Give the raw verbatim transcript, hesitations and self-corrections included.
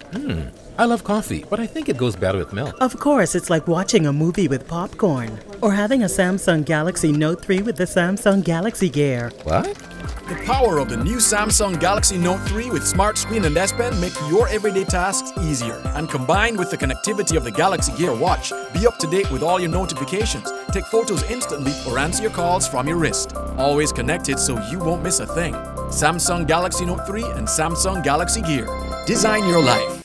Hmm. I love coffee, but I think it goes better with milk. Of course, it's like watching a movie with popcorn or having a Samsung Galaxy Note three with the Samsung Galaxy Gear. What? The power of the new Samsung Galaxy Note three with Smart Screen and S Pen make your everyday tasks easier. And combined with the connectivity of the Galaxy Gear Watch, be up to date with all your notifications, take photos instantly, or answer your calls from your wrist. Always connected so you won't miss a thing. Samsung Galaxy Note three and Samsung Galaxy Gear. Design your life.